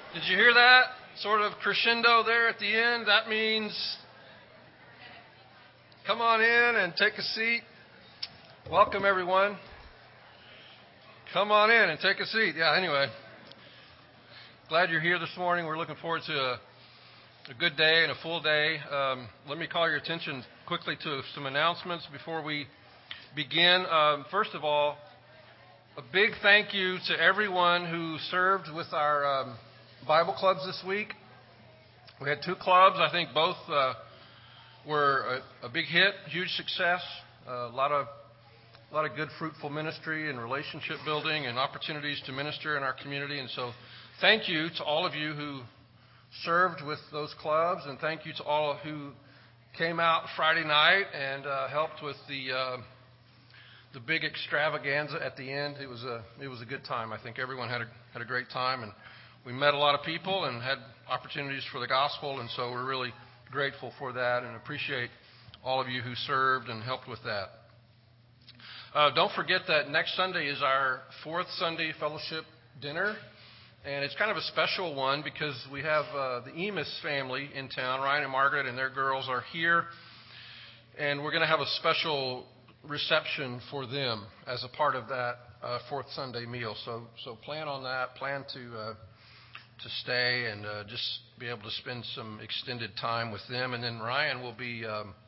Did you hear that sort of crescendo there at the end? That means come on in and take a seat. Welcome, everyone. Come on in and take a seat. Yeah, anyway, glad you're here this morning. We're looking forward to a good day and a full day. Let me call your attention quickly to some announcements before we begin. First of all, a big thank you to everyone who served with our Bible clubs this week. We had 2 clubs. I think both were a big hit, huge success, a lot of good fruitful ministry and relationship building and opportunities to minister in our community. And so thank you to all of you who served with those clubs, and thank you to all who came out Friday night and helped with the big extravaganza at the end. It was a good time. I think everyone had a great time, and we met a lot of people and had opportunities for the gospel, and so we're really grateful for that and appreciate all of you who served and helped with that. Don't forget that next Sunday is our 4th Sunday fellowship dinner, and it's kind of a special one because we have the Emus family in town. Ryan and Margaret and their girls are here, and we're going to have a special reception for them as a part of that 4th Sunday meal. So plan on that. Plan to stay and just be able to spend some extended time with them. And then Ryan will be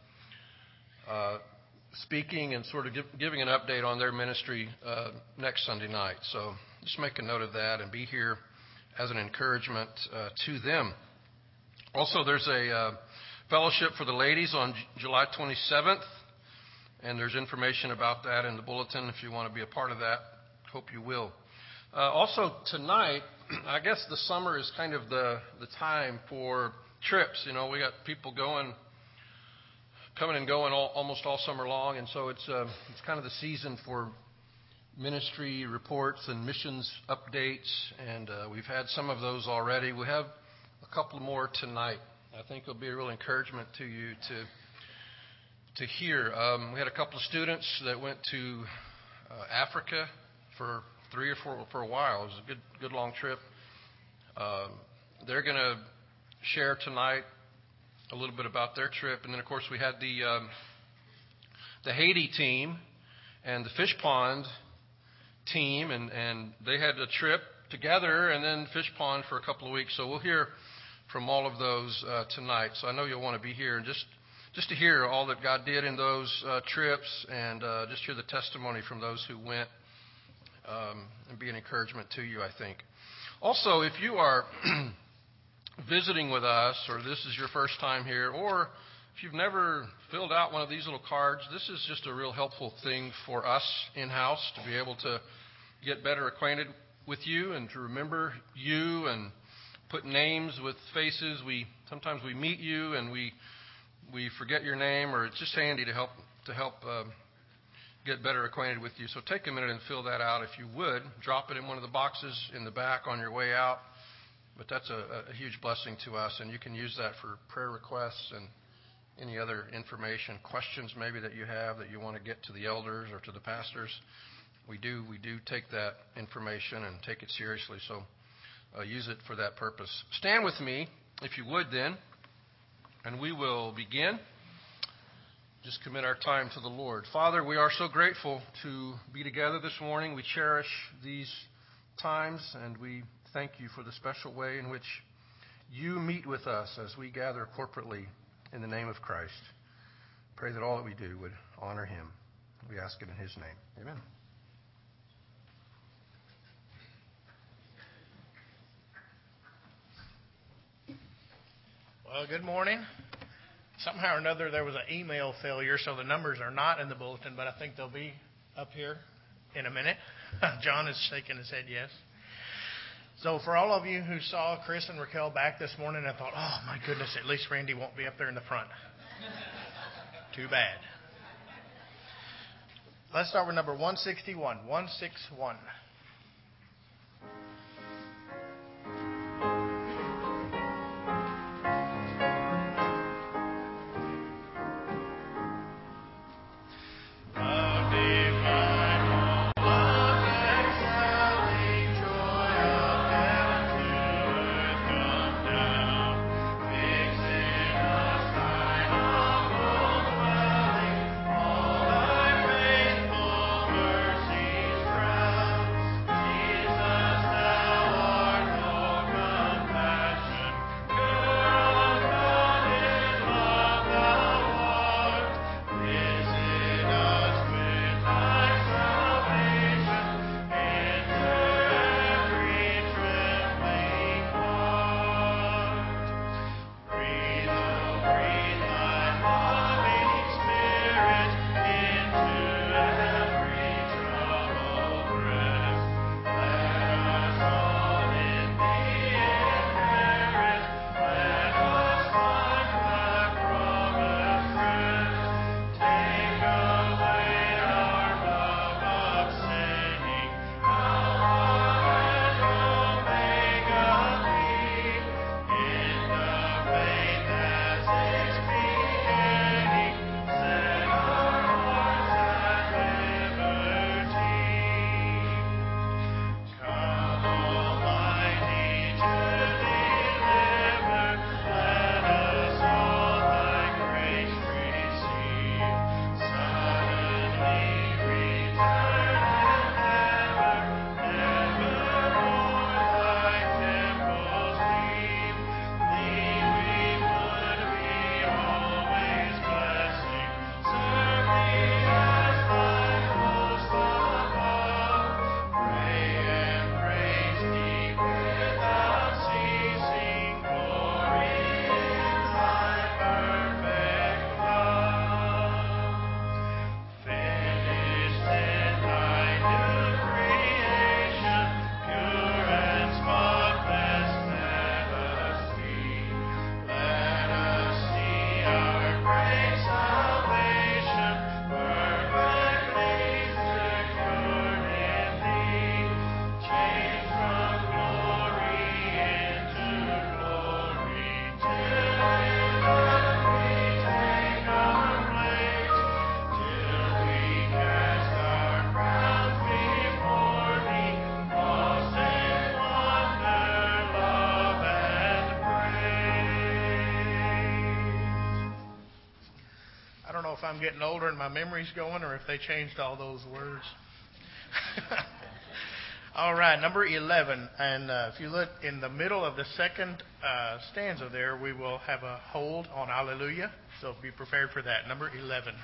speaking and sort of giving an update on their ministry next Sunday night. So just make a note of that and be here as an encouragement to them. Also, there's a fellowship for the ladies on July 27th, and there's information about that in the bulletin if you want to be a part of that. Hope you will. Also, tonight, I guess the summer is kind of the time for trips. You know, we got people coming and going almost all summer long, and so it's kind of the season for ministry reports and missions updates, and we've had some of those already. We have a couple more tonight. I think it'll be a real encouragement to you to hear. We had a couple of students that went to Africa for 3 or 4 for a while. It was a good long trip. They're going to share tonight a little bit about their trip, and then of course we had the Haiti team and the Fish Pond team, and they had a trip together and then Fish Pond for a couple of weeks. So we'll hear from all of those tonight. So I know you'll want to be here and just to hear all that God did in those trips and just hear the testimony from those who went. And be an encouragement to you, I think. Also, if you are visiting with us, or this is your first time here, or if you've never filled out one of these little cards, this is just a real helpful thing for us in-house to be able to get better acquainted with you and to remember you and put names with faces. Sometimes we meet you and we forget your name, or it's just handy to help get better acquainted with you. So take a minute and fill that out if you would. Drop it in one of the boxes in the back on your way out. But that's a huge blessing to us, and you can use that for prayer requests and any other information, questions maybe that you have that you want to get to the elders or to the pastors. We do take that information and take it seriously, so use it for that purpose. Stand with me, if you would then, and we will begin. Just commit our time to the Lord. Father, we are so grateful to be together this morning. We cherish these times, and we thank you for the special way in which you meet with us as we gather corporately in the name of Christ. Pray that all that we do would honor him. We ask it in his name. Amen. Well, good morning. Somehow or another, there was an email failure, so the numbers are not in the bulletin, but I think they'll be up here in a minute. John is shaking his head yes. So for all of you who saw Chris and Raquel back this morning and thought, oh, my goodness, at least Randy won't be up there in the front. Too bad. Let's start with number 161. 161. Joy of heaven to earth. if I'm getting older and my memory's going or if they changed all those words. All right, number 11. And if you look in the middle of the second stanza there, we will have a hold on Alleluia. So be prepared for that. Number 11.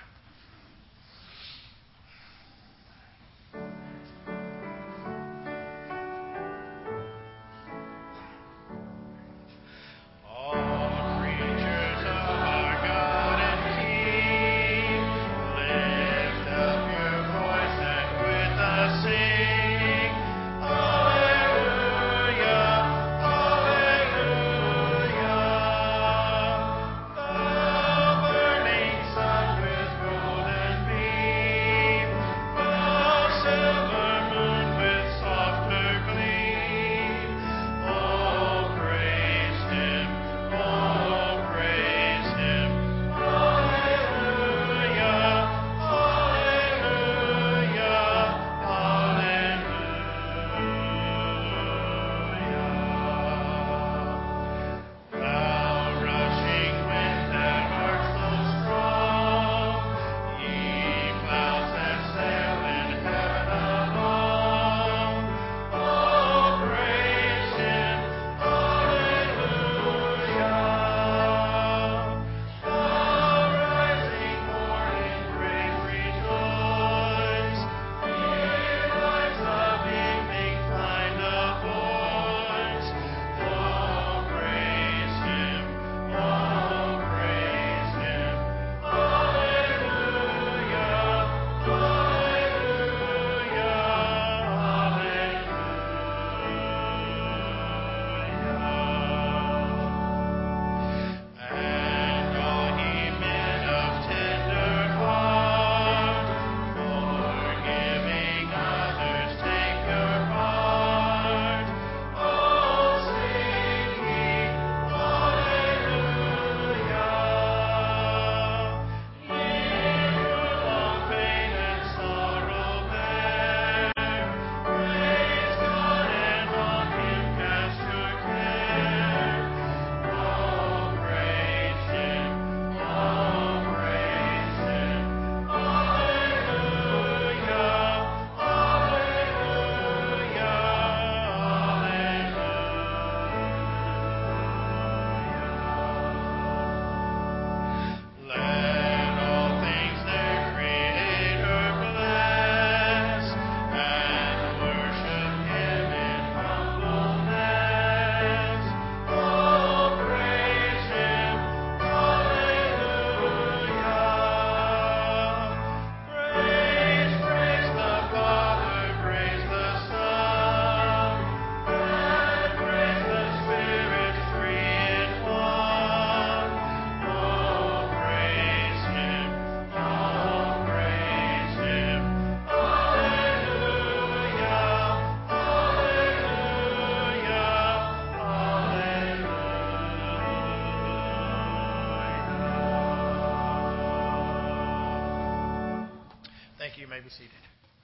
You may be seated.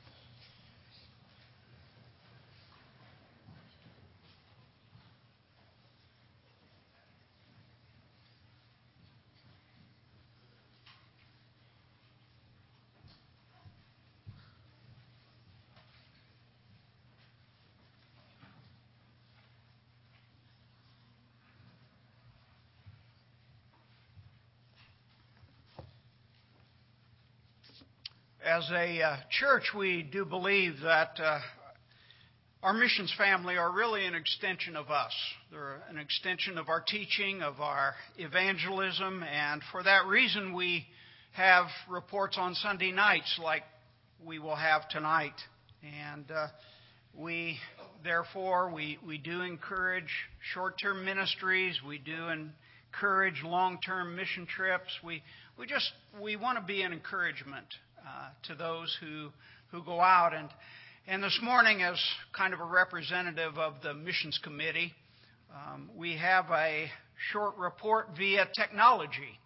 As a church, we do believe that our missions family are really an extension of us. They're an extension of our teaching, of our evangelism, and for that reason we have reports on Sunday nights like we will have tonight. And we do encourage short-term ministries. We do encourage long-term mission trips. We want to be an encouragement to those who go out. And this morning, as kind of a representative of the missions committee, we have a short report via technology.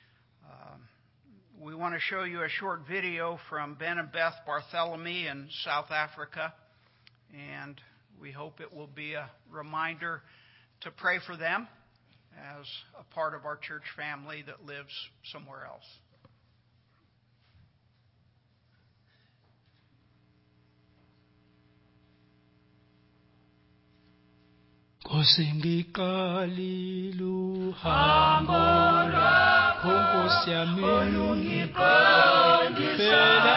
We want to show you a short video from Ben and Beth Bartholomew in South Africa, and we hope it will be a reminder to pray for them as a part of our church family that lives somewhere else. Sengiqalile uhambo lwakho Nkosi yami phela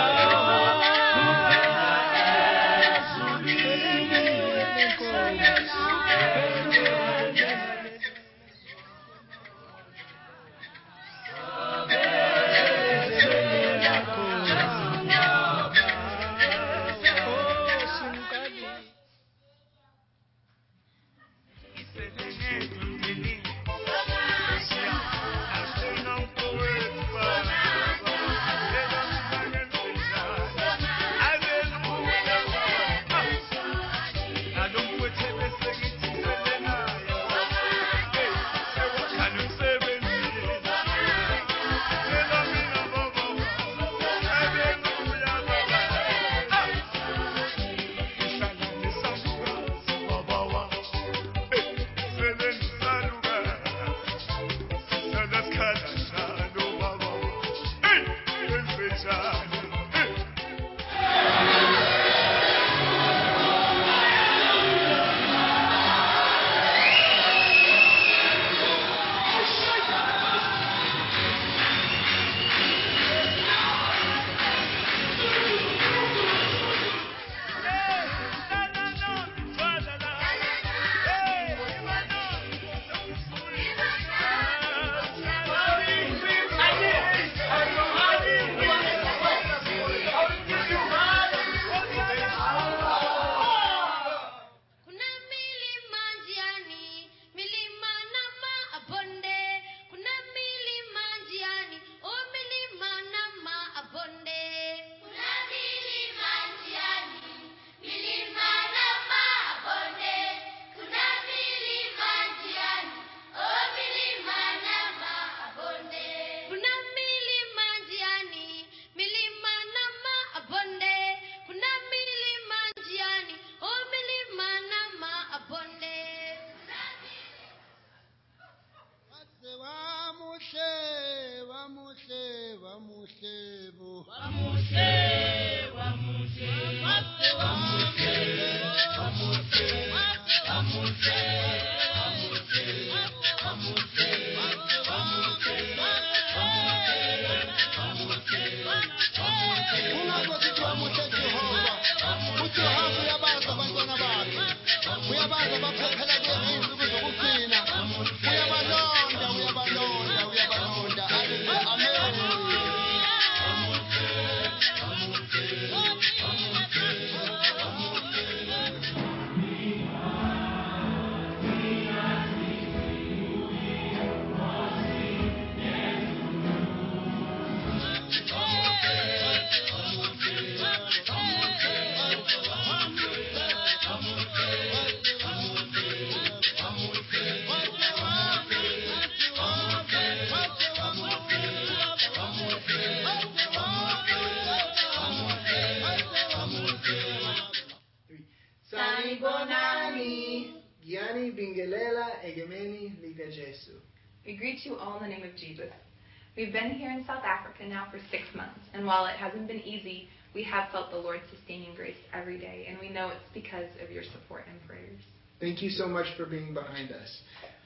We greet you all in the name of Jesus. We've been here in South Africa now for 6 months, and while it hasn't been easy, we have felt the Lord's sustaining grace every day, and we know it's because of your support and prayers. Thank you so much for being behind us.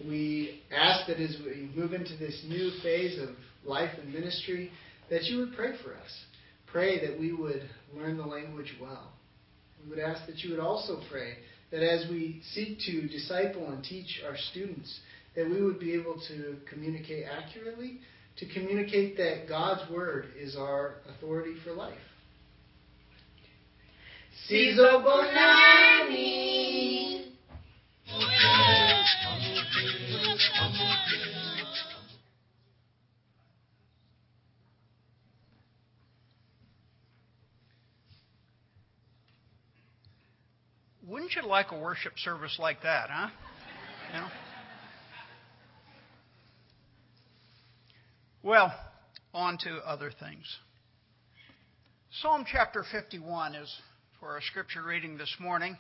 We ask that as we move into this new phase of life and ministry, that you would pray for us. Pray that we would learn the language well. We would ask that you would also pray that as we seek to disciple and teach our students, that we would be able to communicate accurately, to communicate that God's Word is our authority for life. Sizobonani. Wouldn't you like a worship service like that, huh? You know? Well, on to other things. Psalm chapter 51 is for our scripture reading this morning.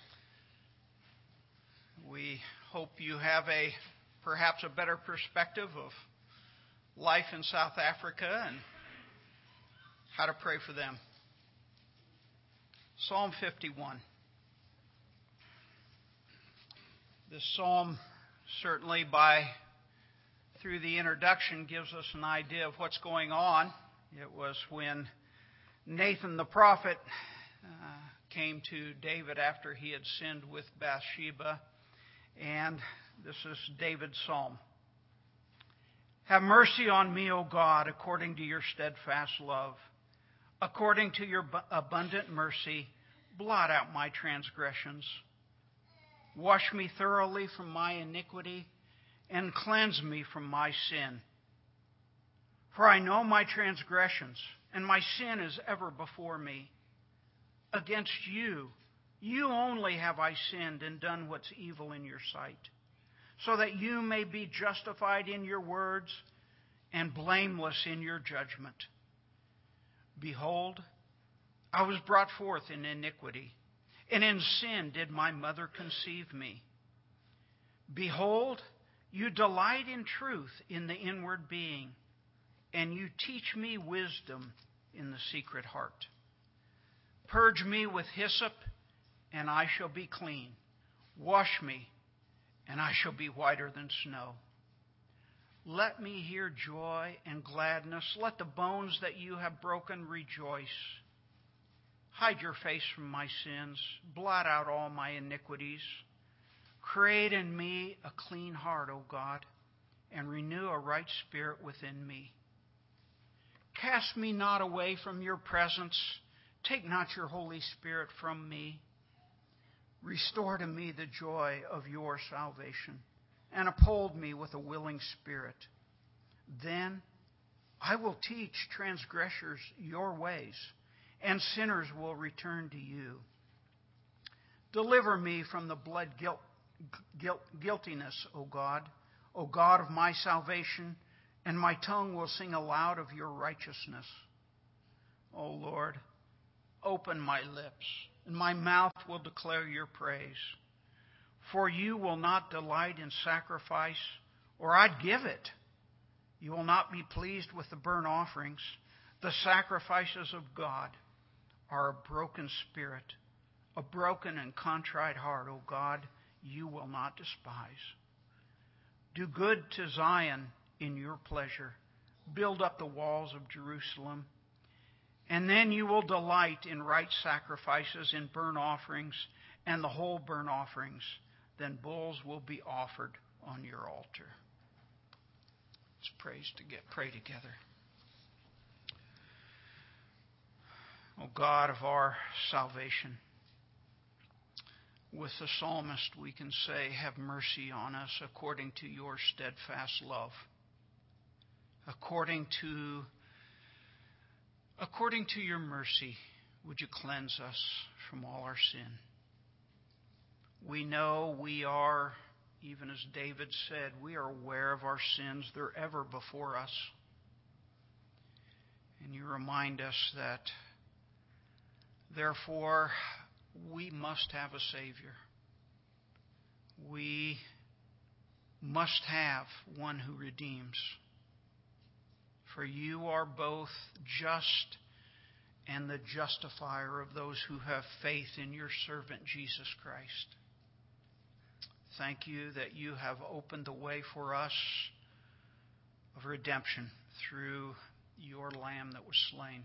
We hope you have perhaps a better perspective of life in South Africa and how to pray for them. Psalm 51. This psalm certainly through the introduction gives us an idea of what's going on. It was when Nathan the prophet came to David after he had sinned with Bathsheba, and this is David's psalm. Have mercy on me, O God, according to your steadfast love. According to your abundant mercy, blot out my transgressions. Wash me thoroughly from my iniquity and cleanse me from my sin. For I know my transgressions, and my sin is ever before me. Against you only have I sinned and done what's evil in your sight, so that you may be justified in your words and blameless in your judgment. Behold, I was brought forth in iniquity, and in sin did my mother conceive me. Behold, you delight in truth in the inward being, and you teach me wisdom in the secret heart. Purge me with hyssop, and I shall be clean. Wash me, and I shall be whiter than snow. Let me hear joy and gladness. Let the bones that you have broken rejoice. Hide your face from my sins. Blot out all my iniquities. Create in me a clean heart, O God, and renew a right spirit within me. Cast me not away from your presence. Take not your Holy Spirit from me. Restore to me the joy of your salvation, and uphold me with a willing spirit. Then I will teach transgressors your ways, and sinners will return to you. Deliver me from the blood guiltiness, O God of my salvation, and my tongue will sing aloud of your righteousness. O Lord, open my lips, and my mouth will declare your praise. For you will not delight in sacrifice, or I'd give it. You will not be pleased with the burnt offerings. The sacrifices of God are a broken spirit, a broken and contrite heart, O God, you will not despise. Do good to Zion in your pleasure. Build up the walls of Jerusalem. And then you will delight in right sacrifices, in burnt offerings, and the whole burnt offerings. Then bulls will be offered on your altar. Let's pray together. O God of our salvation, with the psalmist we can say, have mercy on us according to your steadfast love. According to your mercy, would you cleanse us from all our sin? We know we are, even as David said, we are aware of our sins. They're ever before us. And you remind us that, therefore, we must have a Savior. We must have one who redeems. For you are both just and the justifier of those who have faith in your servant Jesus Christ. Thank you that you have opened the way for us of redemption through your Lamb that was slain.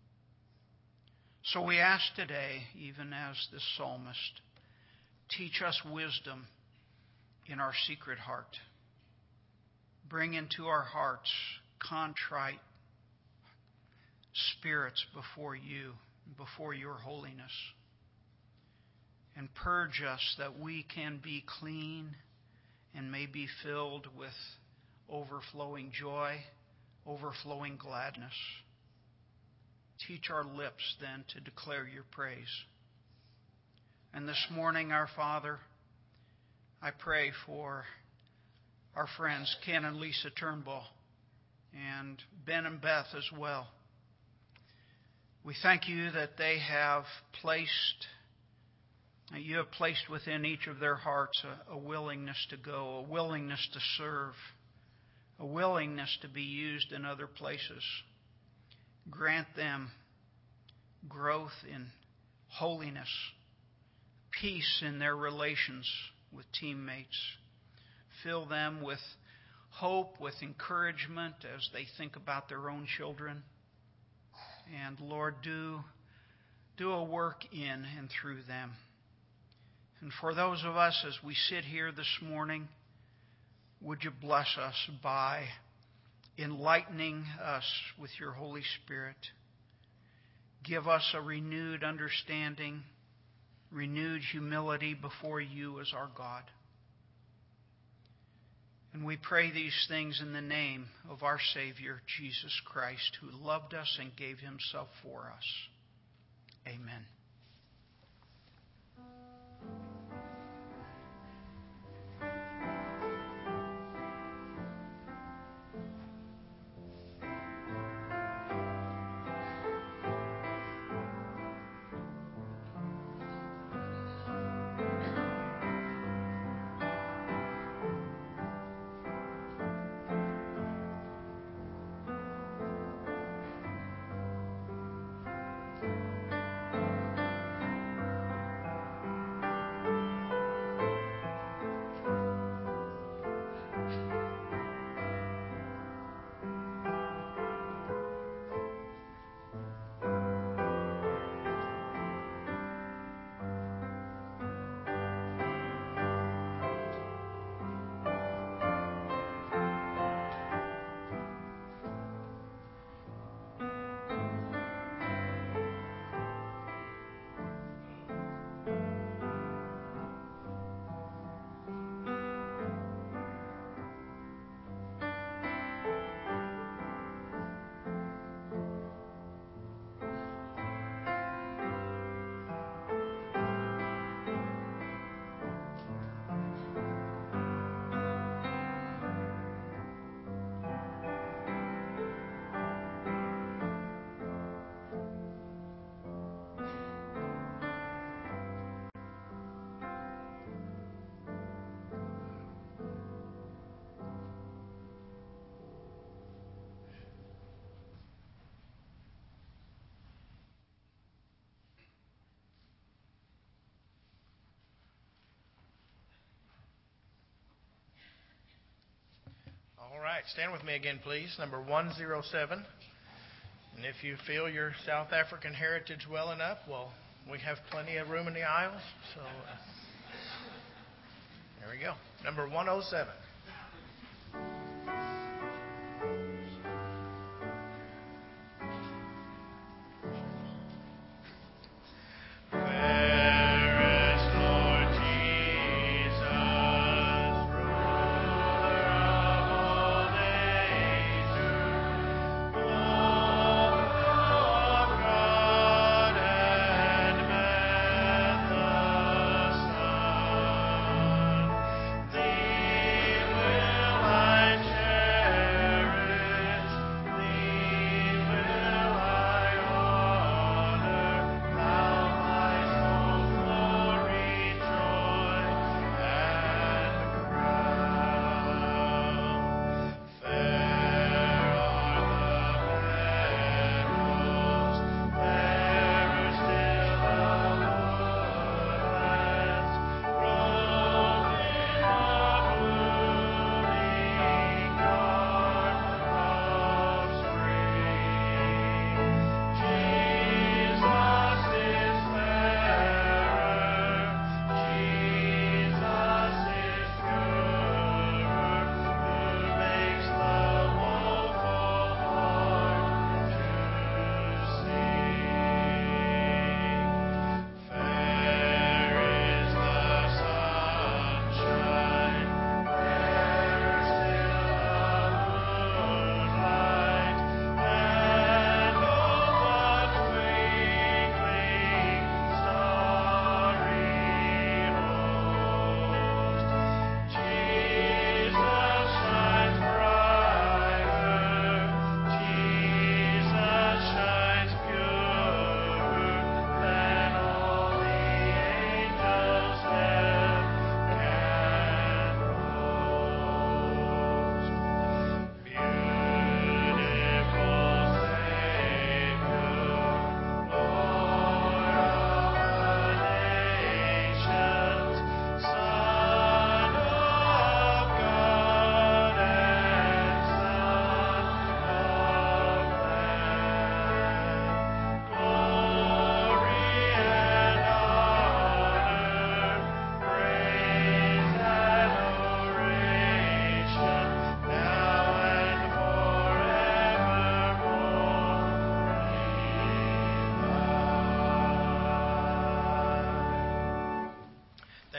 So we ask today, even as the psalmist, teach us wisdom in our secret heart. Bring into our hearts contrite spirits before you, before your holiness. And purge us that we can be clean and may be filled with overflowing joy, overflowing gladness. Teach our lips then to declare your praise. And this morning, our Father, I pray for our friends Ken and Lisa Turnbull and Ben and Beth as well. We thank you that you have placed within each of their hearts a willingness to go, a willingness to serve, a willingness to be used in other places. Grant them growth in holiness, peace in their relations with teammates. Fill them with hope, with encouragement as they think about their own children. And Lord, do a work in and through them. And for those of us as we sit here this morning, would you bless us by enlightening us with your Holy Spirit? Give us a renewed understanding, renewed humility before you as our God. And we pray these things in the name of our Savior, Jesus Christ, who loved us and gave himself for us. Amen. All right, stand with me again, please. Number 107. And if you feel your South African heritage well enough, well, we have plenty of room in the aisles. So there we go. Number 107. I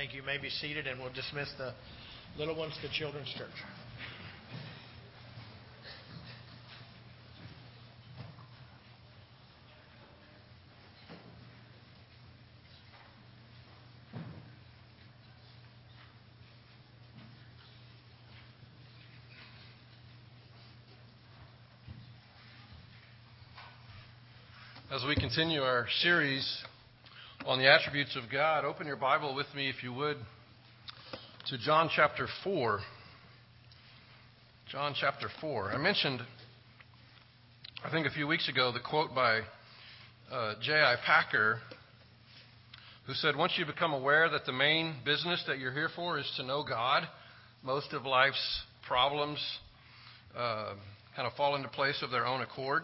Thank you. You may be seated, and we'll dismiss the little ones to Children's Church. As we continue our series on the attributes of God, open your Bible with me, if you would, to John chapter 4. John chapter 4. I mentioned, I think a few weeks ago, the quote by J.I. Packer, who said, once you become aware that the main business that you're here for is to know God, most of life's problems kind of fall into place of their own accord.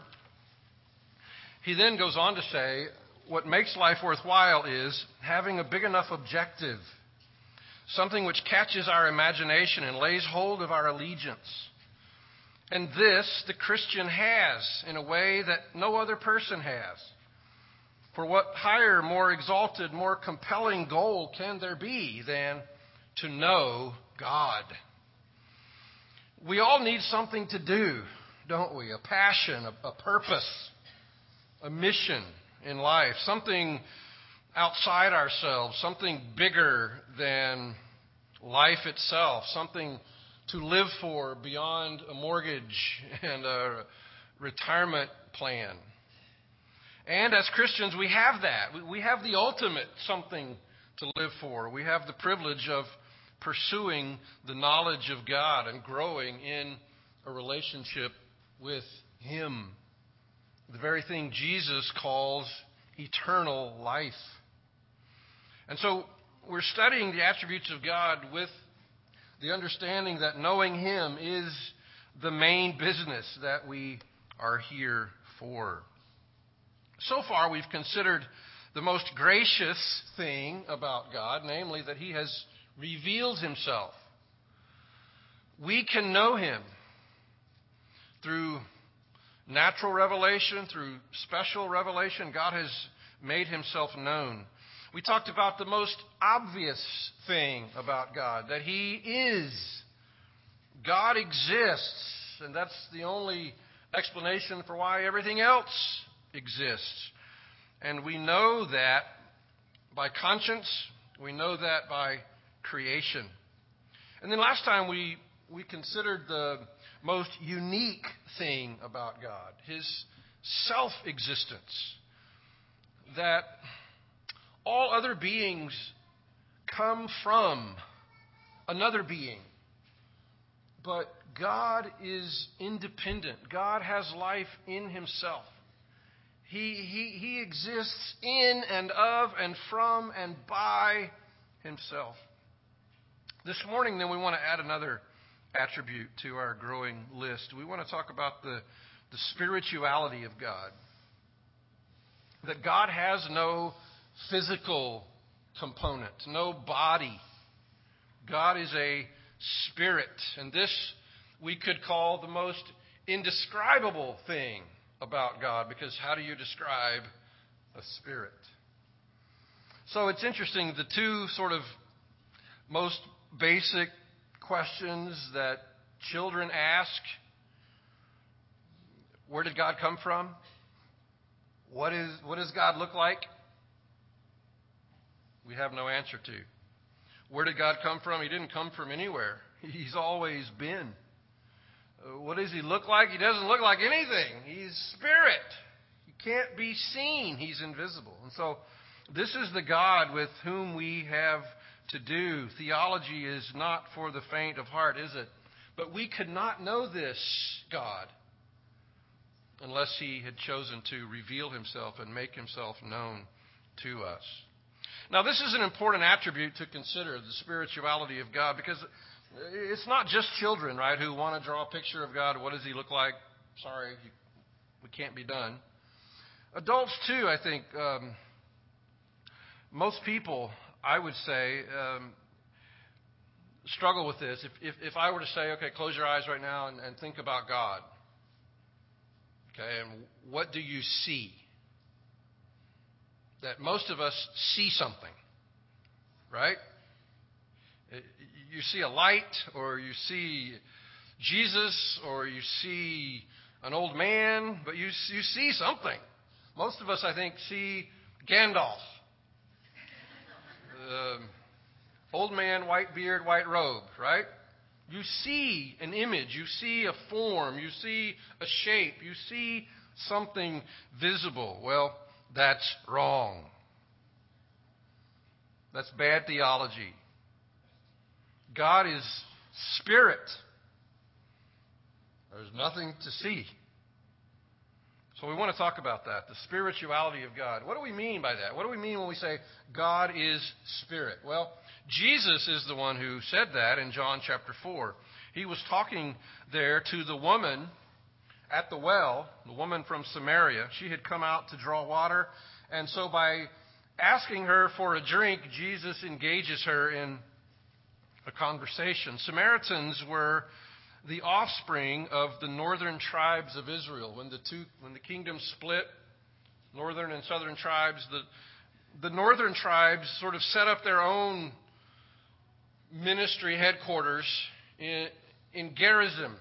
He then goes on to say, what makes life worthwhile is having a big enough objective, something which catches our imagination and lays hold of our allegiance. And this the Christian has in a way that no other person has. For what higher, more exalted, more compelling goal can there be than to know God? We all need something to do, don't we? A passion, a purpose, a mission in life, something outside ourselves, something bigger than life itself, something to live for beyond a mortgage and a retirement plan. And as Christians, we have that. We have the ultimate something to live for. We have the privilege of pursuing the knowledge of God and growing in a relationship with Him. The very thing Jesus calls eternal life. And so we're studying the attributes of God with the understanding that knowing Him is the main business that we are here for. So far, we've considered the most gracious thing about God, namely that He has revealed Himself. We can know Him through natural revelation, through special revelation. God has made Himself known. We talked about the most obvious thing about God, that He is. God exists, and that's the only explanation for why everything else exists. And we know that by conscience, we know that by creation. And then last time we considered the most unique thing about God, His self-existence, that all other beings come from another being. But God is independent. God has life in Himself. He exists in and of and from and by Himself. This morning, then, we want to add another attribute to our growing list. We want to talk about the spirituality of God. That God has no physical component, no body. God is a spirit. And this we could call the most indescribable thing about God, because how do you describe a spirit? So it's interesting, the two sort of most basic questions that children ask: where did God come from? What does God look like? We have no answer to. Where did God come from? He didn't come from anywhere. He's always been. What does He look like? He doesn't look like anything. He's spirit. He can't be seen. He's invisible. And so this is the God with whom we have to do. Theology is not for the faint of heart, is it? But we could not know this God unless He had chosen to reveal Himself and make Himself known to us. Now, this is an important attribute to consider, the spirituality of God, because it's not just children, right, who want to draw a picture of God. What does He look like? Sorry, we can't be done. Adults, too, I think. Most people, I would say, struggle with this. If I were to say, okay, close your eyes right now and think about God. Okay, and what do you see? That most of us see something, right? You see a light, or you see Jesus, or you see an old man, but you see something. Most of us, I think, see Gandalf. Old man, white beard, white robe, right? You see an image, you see a form, you see a shape, you see something visible. Well, that's wrong. That's bad theology. God is spirit. There's nothing to see. So we want to talk about that, the spirituality of God. What do we mean by that? What do we mean when we say God is spirit? Well, Jesus is the one who said that in John chapter 4. He was talking there to the woman at the well, the woman from Samaria. She had come out to draw water, and so by asking her for a drink, Jesus engages her in a conversation. Samaritans were the offspring of the northern tribes of Israel. When the kingdom split, northern and southern tribes, the northern tribes sort of set up their own ministry headquarters in Gerizim,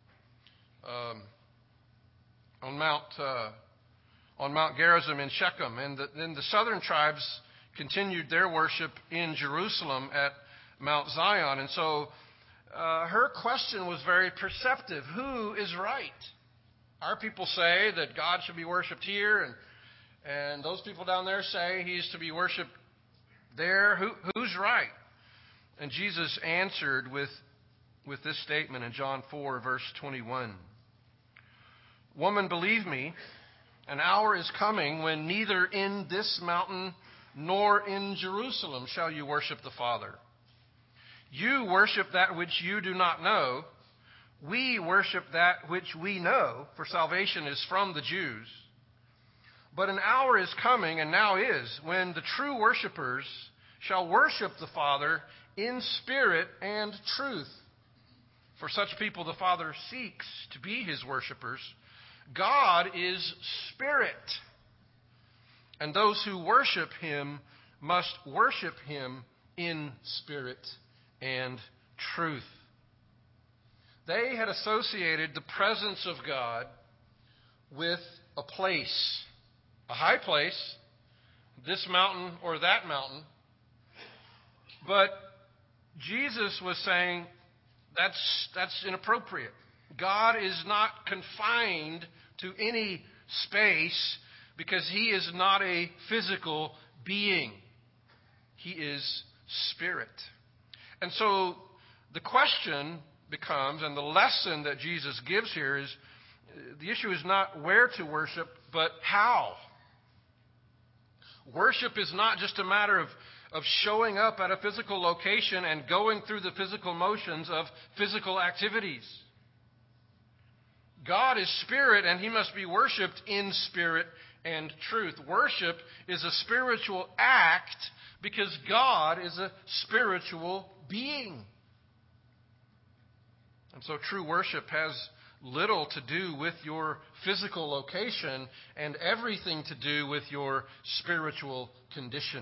on Mount Gerizim in Shechem, and then the southern tribes continued their worship in Jerusalem at Mount Zion. And so her question was very perceptive. Who is right? Our people say that God should be worshipped here, and those people down there say he's to be worshipped there. Who's right? And Jesus answered with this statement in John 4, verse 21. Woman, believe me, an hour is coming when neither in this mountain nor in Jerusalem shall you worship the Father. You worship that which you do not know. We worship that which we know, for salvation is from the Jews. But an hour is coming, and now is, when the true worshipers shall worship the Father in spirit and truth. For such people the Father seeks to be his worshipers. God is spirit, and those who worship him must worship him in spirit and truth. They had associated the presence of God with a place, a high place, this mountain or that mountain. But Jesus was saying that's inappropriate. God is not confined to any space because he is not a physical being. He is spirit. And so the question becomes, and the lesson that Jesus gives here is, the issue is not where to worship, but how. Worship is not just a matter of showing up at a physical location and going through the physical motions of physical activities. God is spirit, and he must be worshipped in spirit and truth. Worship is a spiritual act because God is a spiritual being. And so true worship has little to do with your physical location and everything to do with your spiritual condition.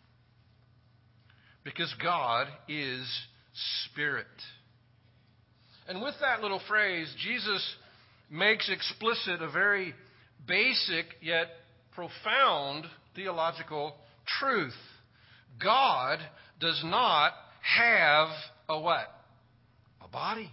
Because God is spirit. And with that little phrase, Jesus makes explicit a very basic yet profound theological truth. God does not have a what? A body.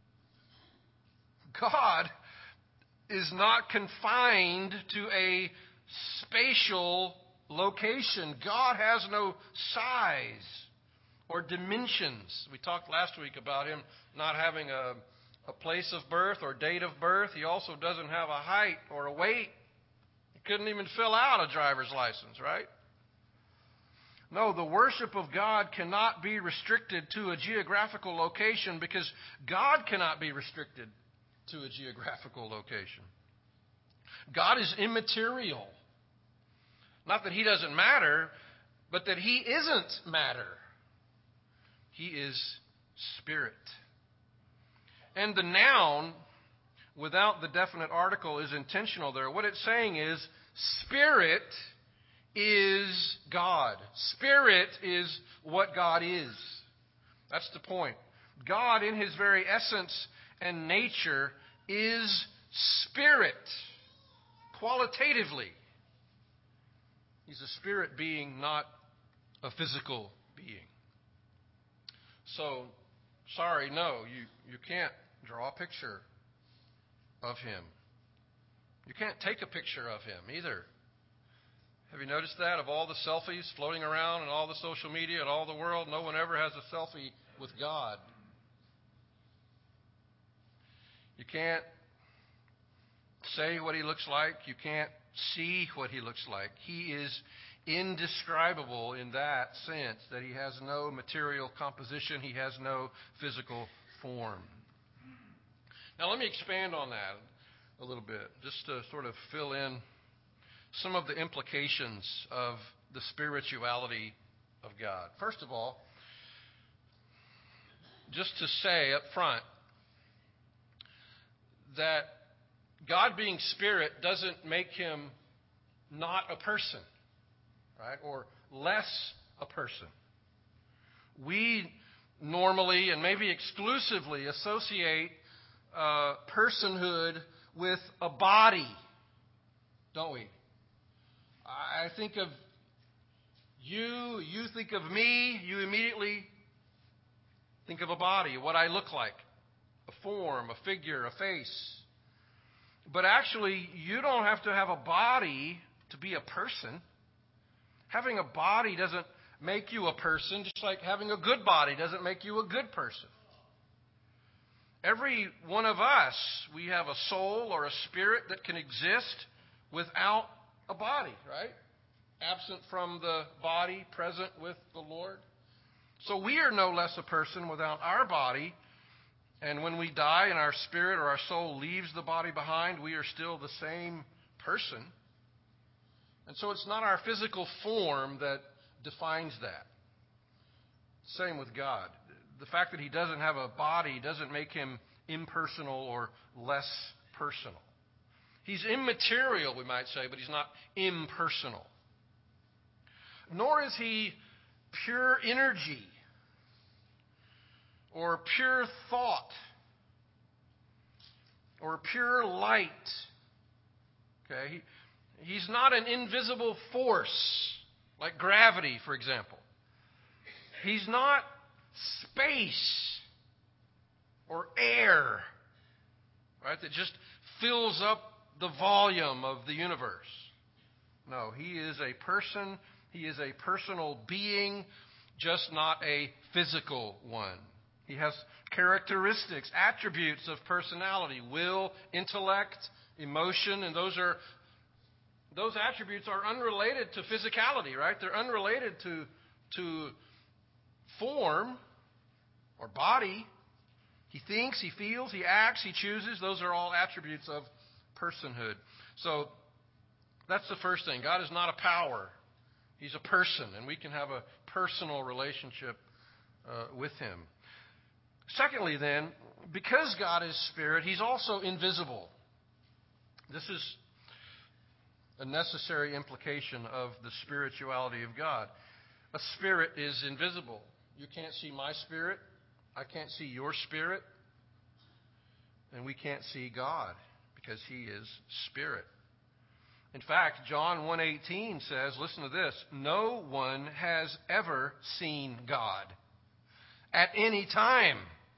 God is not confined to a spatial location. God has no size or dimensions. We talked last week about him not having a place of birth or date of birth. He also doesn't have a height or a weight. He couldn't even fill out a driver's license, right? No, the worship of God cannot be restricted to a geographical location because God cannot be restricted to a geographical location. God is immaterial. Not that he doesn't matter, but that he isn't matter. He is spirit. And the noun, without the definite article, is intentional there. What it's saying is, spirit is God. Spirit is what God is. That's the point. God, in his very essence and nature, is spirit, qualitatively. He's a spirit being, not a physical being. So, sorry, no, you can't draw a picture of him. You can't take a picture of him either. Have you noticed that? Of all the selfies floating around and all the social media and all the world, no one ever has a selfie with God. You can't say what he looks like. You can't see what he looks like. He is indescribable in that sense, that he has no material composition. He has no physical form. Now let me expand on that a little bit, just to sort of fill in some of the implications of the spirituality of God. First of all, just to say up front that God being spirit doesn't make him not a person, right? Or less a person. We normally and maybe exclusively associate personhood with a body, don't we? I think of you think of me, you immediately think of a body, what I look like, a form, a figure, a face. But actually, you don't have to have a body to be a person. Having a body doesn't make you a person, just like having a good body doesn't make you a good person. Every one of us, we have a soul or a spirit that can exist without a body, right? Absent from the body, present with the Lord. So we are no less a person without our body. And when we die and our spirit or our soul leaves the body behind, we are still the same person. And so it's not our physical form that defines that. Same with God. The fact that he doesn't have a body doesn't make him impersonal or less personal. He's immaterial, we might say, but he's not impersonal. Nor is he pure energy or pure thought or pure light. Okay? He's not an invisible force like gravity, for example. He's not space or air, right, that just fills up the volume of the universe. No, he is a person. He is a personal being, just not a physical one. He has characteristics, attributes of personality, will, intellect, emotion, and those attributes are unrelated to physicality, right? They're unrelated to form or body. He thinks, he feels, he acts, he chooses. Those are all attributes of personhood. So that's the first thing. God is not a power. He's a person, and we can have a personal relationship with him. Secondly, then, because God is spirit, he's also invisible. This is a necessary implication of the spirituality of God. A spirit is invisible. You can't see my spirit. I can't see your spirit. And we can't see God because he is spirit. In fact, John 1:18 says, listen to this, no one has ever seen God at any time.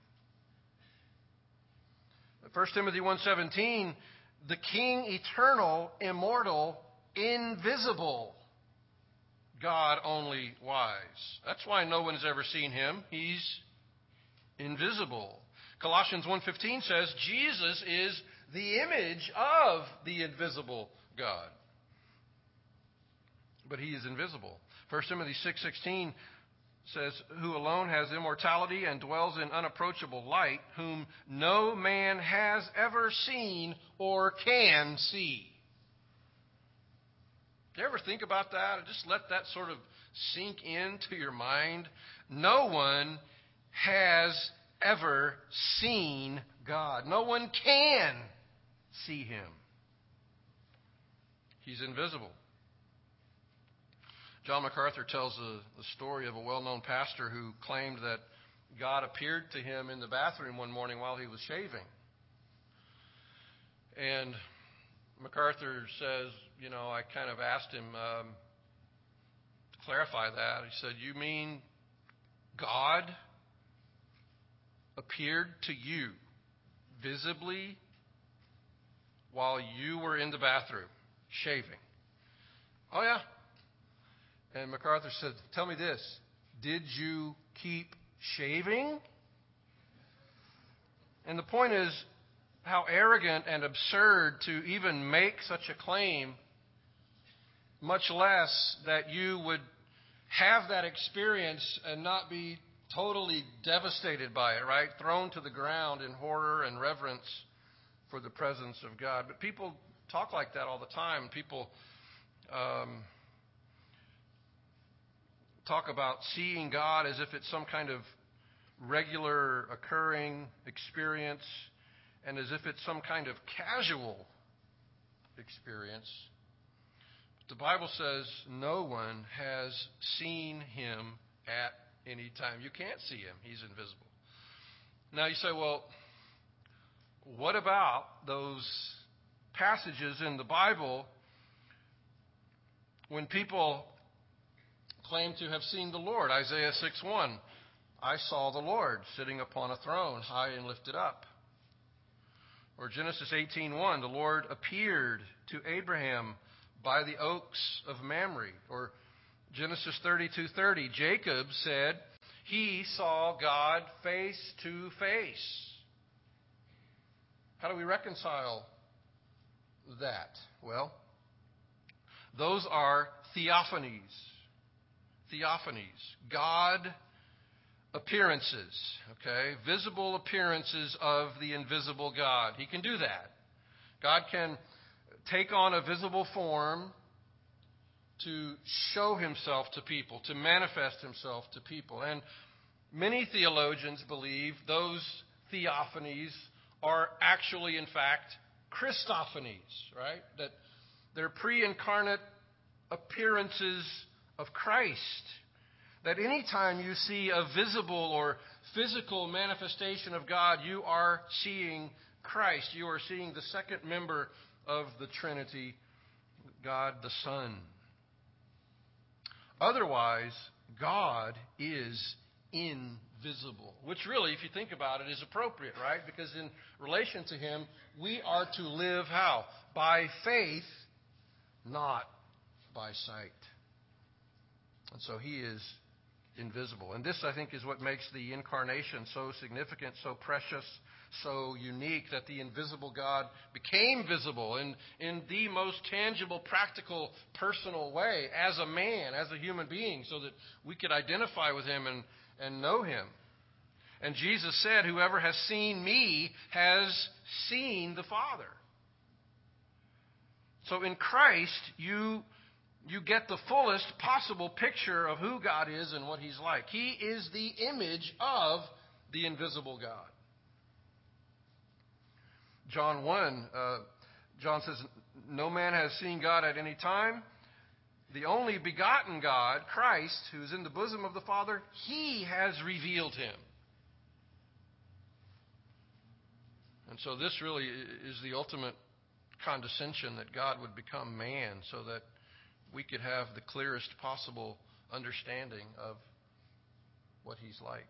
1 Timothy 1:17, the King eternal, immortal, invisible, God only wise. That's why no one has ever seen him. He's invisible. Colossians 1:15 says Jesus is the image of the invisible God. But he is invisible. 1 Timothy 6:16 says, who alone has immortality and dwells in unapproachable light, whom no man has ever seen or can see. Do you ever think about that? Just let that sort of sink into your mind. No one has ever seen God. No one can see him. He's invisible. John MacArthur tells the story of a well-known pastor who claimed that God appeared to him in the bathroom one morning while he was shaving. And MacArthur says, I kind of asked him to clarify that. He said, "You mean God appeared to you visibly while you were in the bathroom shaving?" "Oh, yeah." And MacArthur said, "Tell me this. Did you keep shaving?" And the point is how arrogant and absurd to even make such a claim, much less that you would have that experience and not be totally devastated by it, right? Thrown to the ground in horror and reverence for the presence of God. But people talk like that all the time. People talk about seeing God as if it's some kind of regular occurring experience and as if it's some kind of casual experience. But the Bible says no one has seen him at any time. You can't see him. He's invisible. Now you say, well, what about those passages in the Bible when people claim to have seen the Lord? Isaiah 6:1, "I saw the Lord sitting upon a throne, high and lifted up." Or Genesis 18:1, "The Lord appeared to Abraham by the oaks of Mamre." Or Genesis 32:30, Jacob said he saw God face to face. How do we reconcile that? Well, those are theophanies. Theophanies. God appearances. Okay? Visible appearances of the invisible God. He can do that. God can take on a visible form to show himself to people, to manifest himself to people. And many theologians believe those theophanies are actually, in fact, Christophanies, right? That they're pre-incarnate appearances of Christ. That any time you see a visible or physical manifestation of God, you are seeing Christ. You are seeing the second member of the Trinity, God the Son. Otherwise, God is invisible, which really, if you think about it, is appropriate, right? Because in relation to him, we are to live how? By faith, not by sight. And so he is invisible. And this, I think, is what makes the incarnation so significant, so precious, so unique, that the invisible God became visible in the most tangible, practical, personal way as a man, as a human being, so that we could identify with him and know him. And Jesus said, "Whoever has seen me has seen the Father." So in Christ, you get the fullest possible picture of who God is and what he's like. He is the image of the invisible God. John 1, John says, "No man has seen God at any time. The only begotten God, Christ, who is in the bosom of the Father, he has revealed him." And so this really is the ultimate condescension, that God would become man so that we could have the clearest possible understanding of what he's like.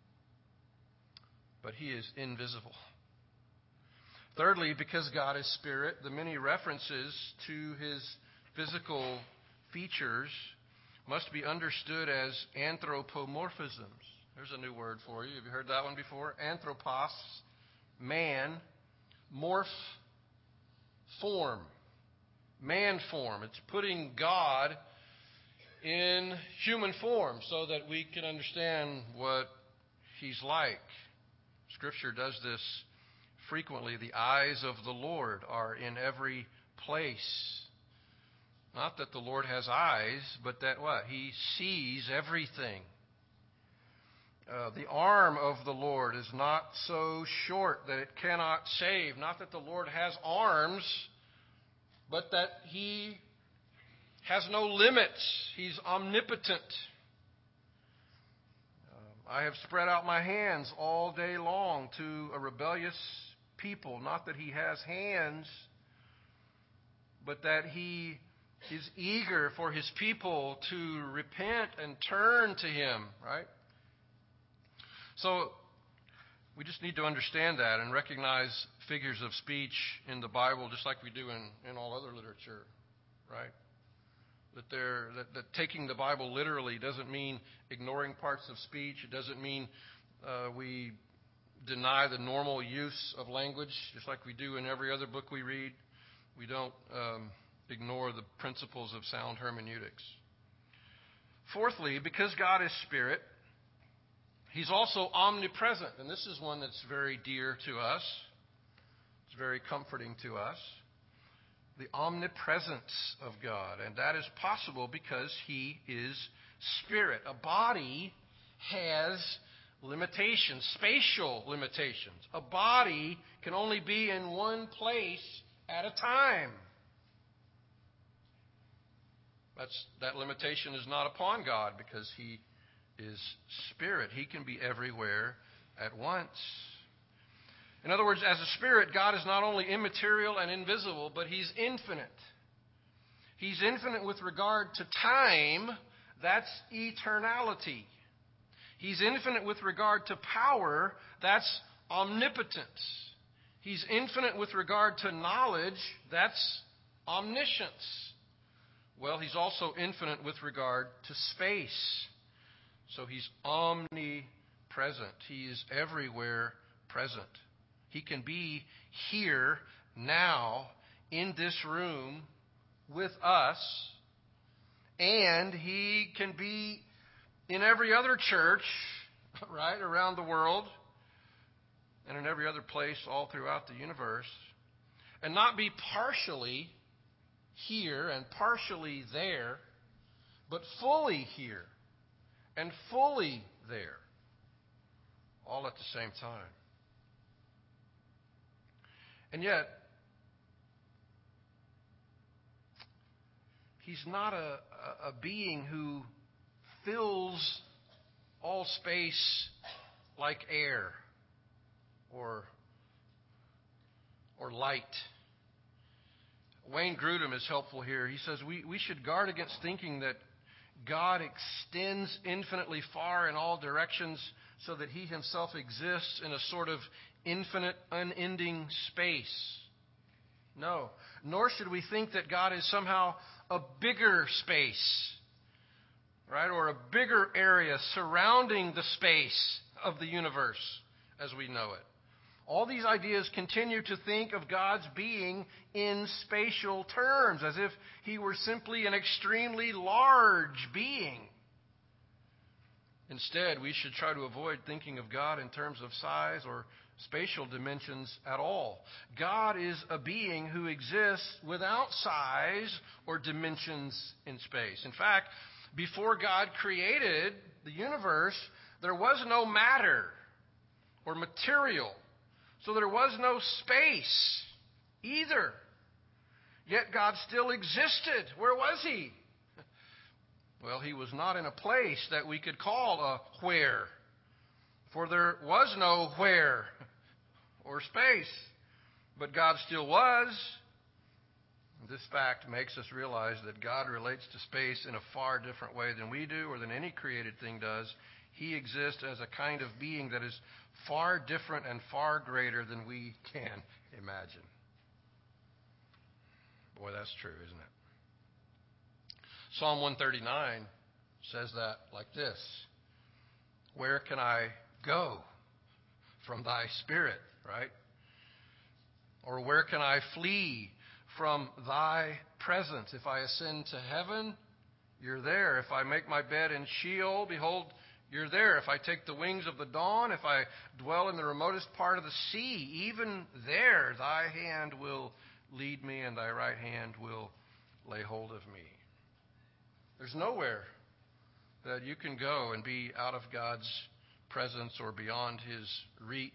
But he is invisible. Thirdly, because God is spirit, the many references to his physical features must be understood as anthropomorphisms. There's a new word for you. Have you heard that one before? Anthropos, man, morph, form. Man form. It's putting God in human form so that we can understand what he's like. Scripture does this frequently. The eyes of the Lord are in every place. Not that the Lord has eyes, but that what? He sees everything. The arm of the Lord is not so short that it cannot save. Not that the Lord has arms, but that he has no limits. He's omnipotent. I have spread out my hands all day long to a rebellious people. Not that he has hands, but that he is eager for his people to repent and turn to him, right? So we just need to understand that and recognize figures of speech in the Bible just like we do in all other literature, right? That taking the Bible literally doesn't mean ignoring parts of speech. It doesn't mean we deny the normal use of language, just like we do in every other book we read. We don't ignore the principles of sound hermeneutics. Fourthly, because God is Spirit, He's also omnipresent. And this is one that's very dear to us. It's very comforting to us. The omnipresence of God. And that is possible because He is Spirit. A body has limitations, spatial limitations. A body can only be in one place at a time. That limitation is not upon God because He is Spirit. He can be everywhere at once. In other words, as a Spirit, God is not only immaterial and invisible, but He's infinite. He's infinite with regard to time. That's eternality. He's infinite with regard to power. That's omnipotence. He's infinite with regard to knowledge. That's omniscience. Well, He's also infinite with regard to space. So He's omnipresent. He is everywhere present. He can be here, now, in this room with us. And He can be in every other church, right, around the world. And in every other place all throughout the universe. And not be partially here and partially there, but fully here and fully there, all at the same time. And yet, He's not a being who fills all space like air or light. Wayne Grudem is helpful here. He says we should guard against thinking that God extends infinitely far in all directions so that He Himself exists in a sort of infinite, unending space. No. Nor should we think that God is somehow a bigger space, right? Or a bigger area surrounding the space of the universe as we know it. All these ideas continue to think of God's being in spatial terms, as if He were simply an extremely large being. Instead, we should try to avoid thinking of God in terms of size or spatial dimensions at all. God is a being who exists without size or dimensions in space. In fact, before God created the universe, there was no matter or material. So there was no space either. Yet God still existed. Where was He? Well, He was not in a place that we could call a where. For there was no where or space. But God still was. This fact makes us realize that God relates to space in a far different way than we do or than any created thing does. He exists as a kind of being that is far different and far greater than we can imagine. Boy, that's true, isn't it? Psalm 139 says that like this: where can I go from Thy Spirit, right? Or where can I flee from Thy presence? If I ascend to heaven, You're there. If I make my bed in Sheol, behold, You're there. If I take the wings of the dawn, if I dwell in the remotest part of the sea, even there Thy hand will lead me and Thy right hand will lay hold of me. There's nowhere that you can go and be out of God's presence or beyond His reach.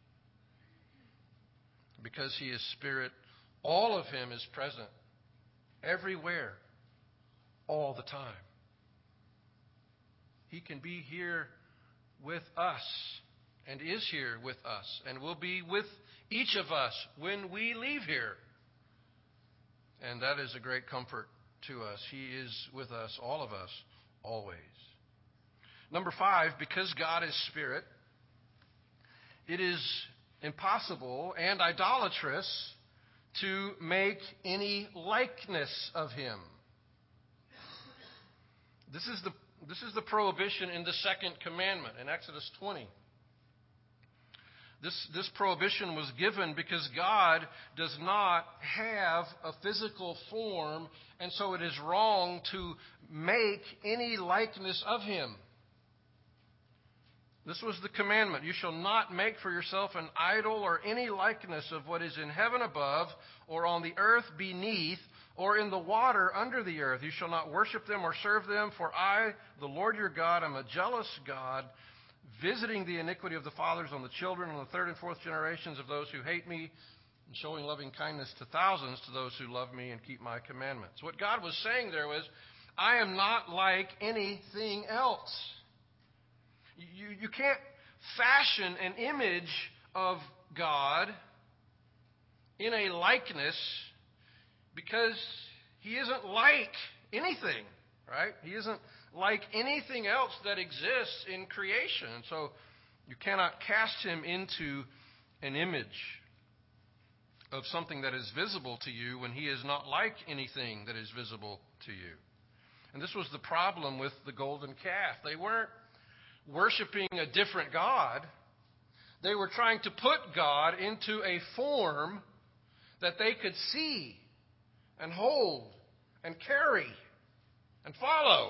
Because He is Spirit, all of Him is present everywhere, all the time. He can be here with us and is here with us and will be with each of us when we leave here. And that is a great comfort to us. He is with us, all of us, always. Number 5, because God is Spirit, it is impossible and idolatrous to make any likeness of Him. This is the prohibition in the second commandment in Exodus 20. This prohibition was given because God does not have a physical form, and so it is wrong to make any likeness of Him. This was the commandment. You shall not make for yourself an idol or any likeness of what is in heaven above, or on the earth beneath, or in the water under the earth. You shall not worship them or serve them, for I, the Lord your God, am a jealous God, visiting the iniquity of the fathers on the children, on the third and fourth generations of those who hate me, and showing loving kindness to thousands to those who love me and keep my commandments. What God was saying there was, I am not like anything else. You can't fashion an image of God in a likeness because He isn't like anything, right? He isn't like anything else that exists in creation. So you cannot cast Him into an image of something that is visible to you when He is not like anything that is visible to you. And this was the problem with the golden calf. They weren't worshiping a different God. They were trying to put God into a form that they could see and hold and carry and follow.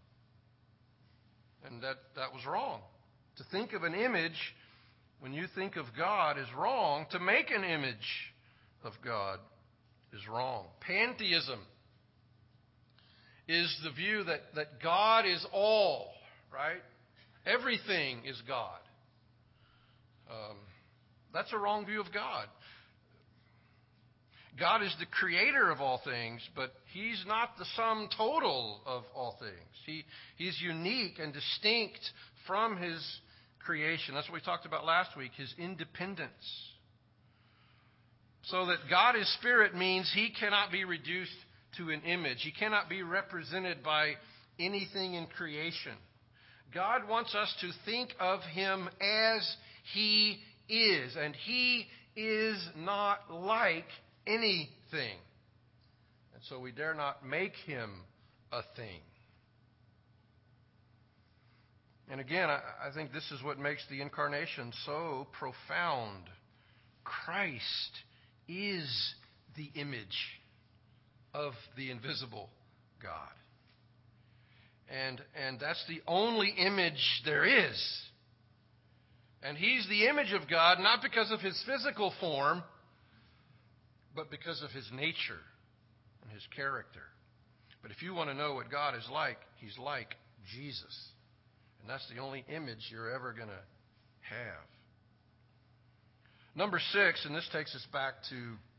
And that was wrong. To think of an image when you think of God is wrong. To make an image of God is wrong. Pantheism is the view that God is all, right? Everything is God. That's a wrong view of God. God is the creator of all things, but He's not the sum total of all things. He's unique and distinct from His creation. That's what we talked about last week, His independence. So that God is Spirit means He cannot be reduced to an image. He cannot be represented by anything in creation. God wants us to think of Him as He is, and He is not like anything. And so we dare not make Him a thing. And again, I think this is what makes the incarnation so profound. Christ is the image of the invisible God. And that's the only image there is. And He's the image of God, not because of His physical form, but because of His nature and His character. But if you want to know what God is like, He's like Jesus. And that's the only image you're ever going to have. Number 6, and this takes us back to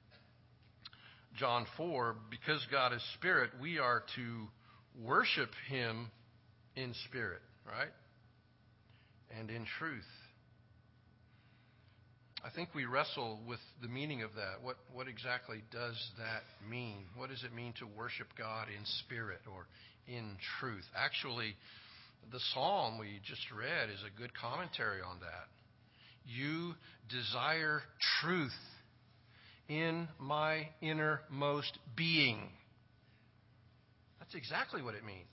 John 4, because God is Spirit, we are to worship Him in spirit, right? And in truth. I think we wrestle with the meaning of that. What exactly does that mean? What does it mean to worship God in spirit or in truth? Actually, the psalm we just read is a good commentary on that. You desire truth in my innermost being. That's exactly what it means.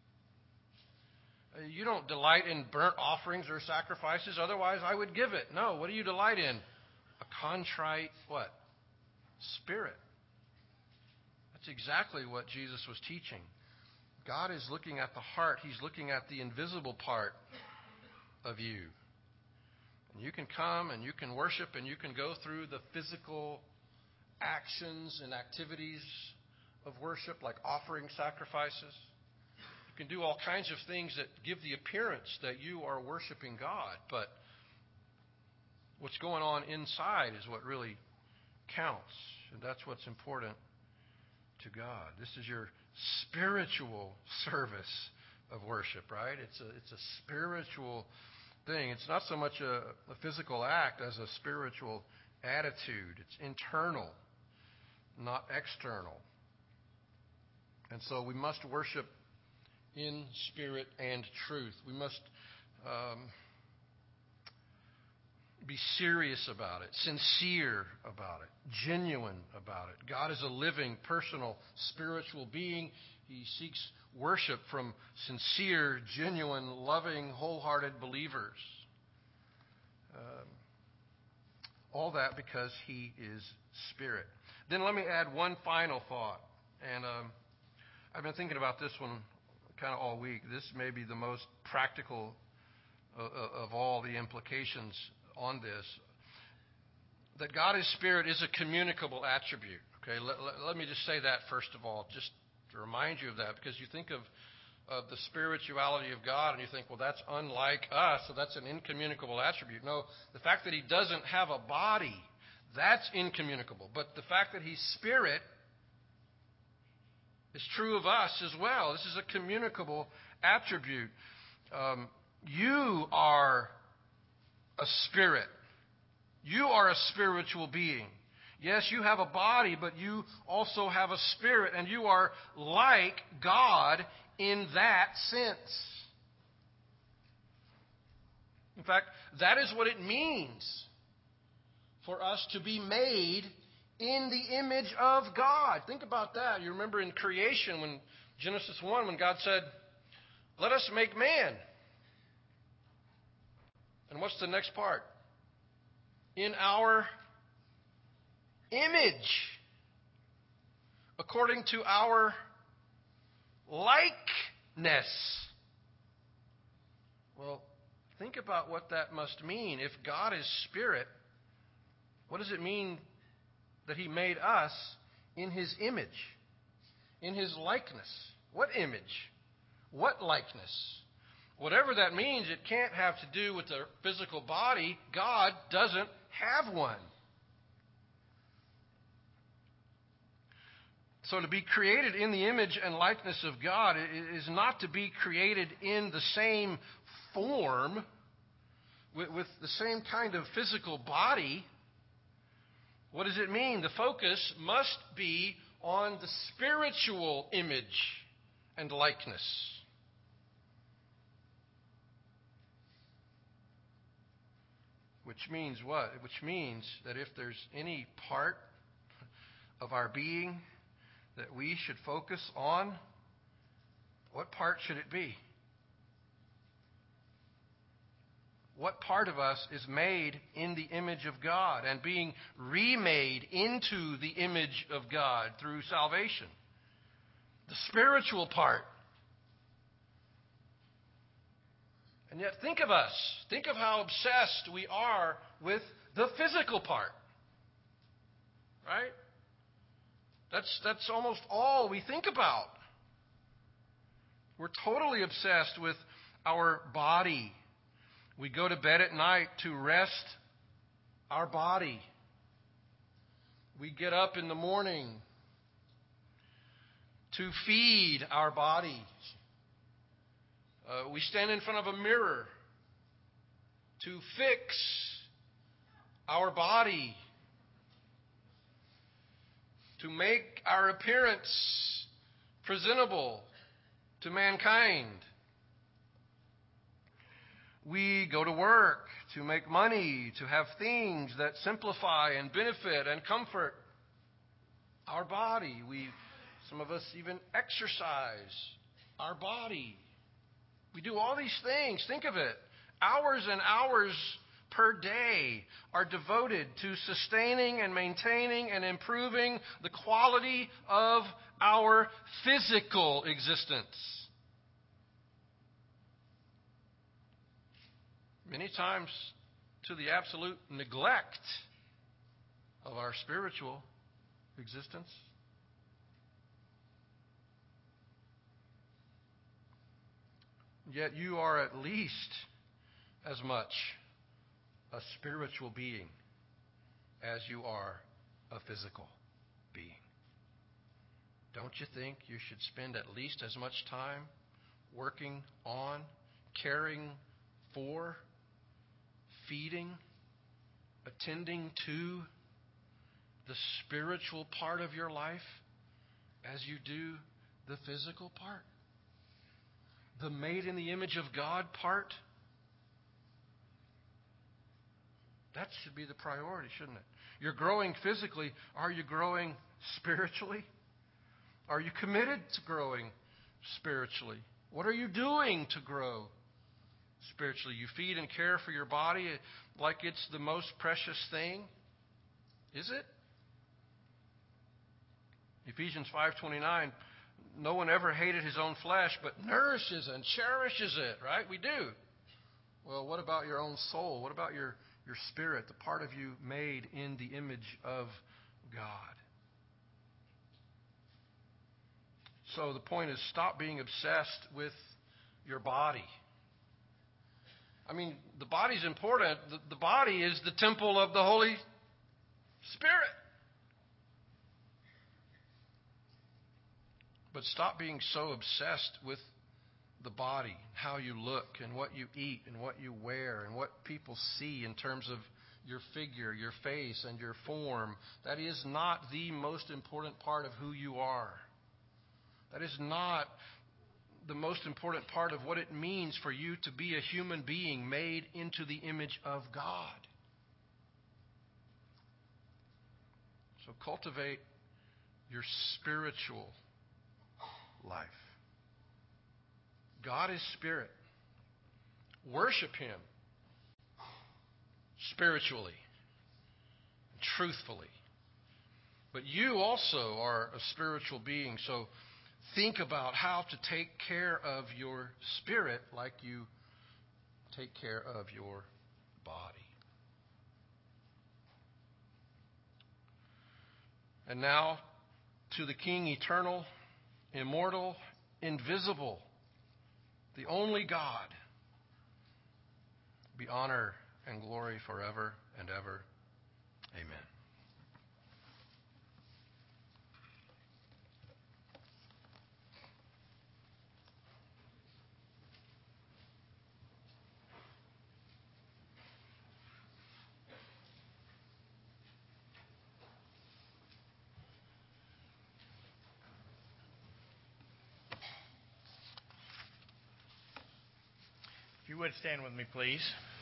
You don't delight in burnt offerings or sacrifices, otherwise I would give it. No, what do you delight in? A contrite what? Spirit. That's exactly what Jesus was teaching. God is looking at the heart. He's looking at the invisible part of you. And you can come and you can worship and you can go through the physical actions and activities of worship, like offering sacrifices. You can do all kinds of things that give the appearance that you are worshiping God, but what's going on inside is what really counts, and that's what's important to God. This is your spiritual service of worship, right? It's a spiritual thing. It's not so much a physical act as a spiritual attitude. It's internal, not external. And so we must worship in spirit and truth. We must be serious about it, sincere about it, genuine about it. God is a living, personal, spiritual being. He seeks worship from sincere, genuine, loving, wholehearted believers. All that because He is Spirit. Then let me add one final thought. And I've been thinking about this one kind of all week. This may be the most practical of all the implications on this. That God is Spirit is a communicable attribute. Okay, let me just say that first of all, just to remind you of that, because you think of the spirituality of God and you think, well, that's unlike us, so that's an incommunicable attribute. No, the fact that He doesn't have a body, that's incommunicable. But the fact that He's Spirit is true of us as well. This is a communicable attribute. You are a spirit. You are a spiritual being. Yes, you have a body, but you also have a spirit, and you are like God in that sense. In fact, that is what it means for us to be made in the image of God. Think about that. You remember in creation, when Genesis 1, when God said, "Let us make man." And what's the next part? In our image, according to our likeness. Well, think about what that must mean. If God is Spirit, what does it mean that He made us in His image, in His likeness? What image? What likeness? Whatever that means, it can't have to do with the physical body. God doesn't have one. So to be created in the image and likeness of God is not to be created in the same form, with the same kind of physical body. What does it mean? The focus must be on the spiritual image and likeness. Which means what? Which means that if there's any part of our being that we should focus on, what part should it be? What part of us is made in the image of God and being remade into the image of God through salvation? The spiritual part. And yet think of us. Think of how obsessed we are with the physical part. Right? That's almost all we think about. We're totally obsessed with our body. We go to bed at night to rest our body. We get up in the morning to feed our bodies. We stand in front of a mirror to fix our body, to make our appearance presentable to mankind. We go to work to make money, to have things that simplify and benefit and comfort our body. Some of us even exercise our body. We do all these things. Think of it. Hours and hours per day are devoted to sustaining and maintaining and improving the quality of our physical existence. Many times to the absolute neglect of our spiritual existence. Yet you are at least as much a spiritual being as you are a physical being. Don't you think you should spend at least as much time working on, caring for feeding, attending to the spiritual part of your life as you do the physical part? The made in the image of God part? That should be the priority, shouldn't it? You're growing physically. Are you growing spiritually? Are you committed to growing spiritually? What are you doing to grow spiritually? You feed and care for your body like it's the most precious thing? Is it? Ephesians 5:29, no one ever hated his own flesh, but nourishes and cherishes it, right? We do. Well, what about your own soul? What about your spirit, the part of you made in the image of God? So the point is, stop being obsessed with your body. I mean, the body's important. The body is the temple of the Holy Spirit. But stop being so obsessed with the body, how you look and what you eat and what you wear and what people see in terms of your figure, your face, and your form. That is not the most important part of who you are. That is not the most important part of what it means for you to be a human being made into the image of God. So cultivate your spiritual life. God is spirit. Worship Him spiritually, truthfully. But you also are a spiritual being, so think about how to take care of your spirit like you take care of your body. And now to the King, eternal, immortal, invisible, the only God, be honor and glory forever and ever. Amen. If you would stand with me, please.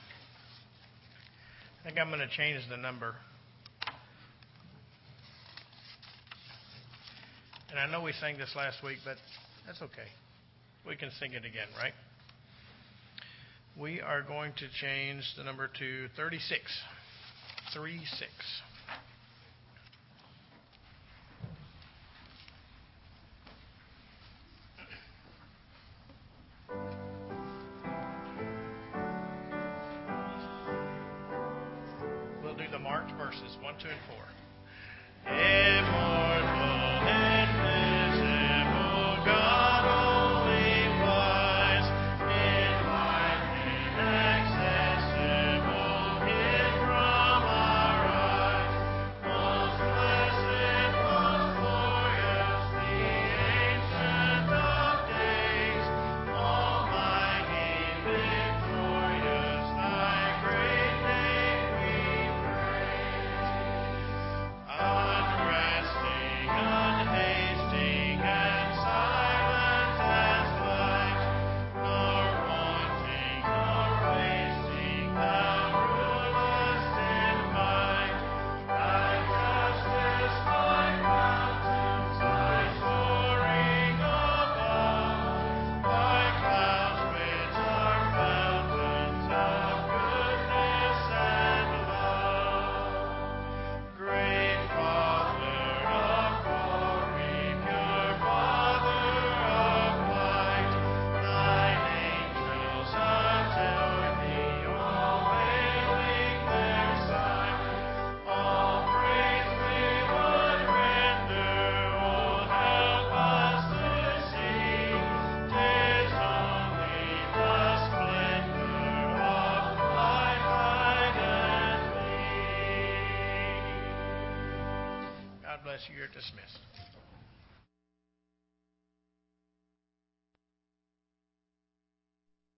I think I'm going to change the number. And I know we sang this last week, but that's okay. We can sing it again, right? We are going to change the number to 36. 36. We'll do the march verses 1, 2, and 4. Immortal, invisible God, only wise, infinite, inaccessible, hid from our eyes. Most blessed, most glorious, the Ancient of Days, almighty, victorious, thy great name we unresting, unhasting, and silent as light, nor wanting, nor wasting, thou rulest in might. Thy justice like mountains, thy soaring above, thy clouds which are fountains of goodness and love. Great Father of glory, pure Father of light, thine angels adore thee, all veiling their sight. All praise we would render, oh, help us to see. 'Tis only the splendor of thy height and being. God bless you. You're dismissed.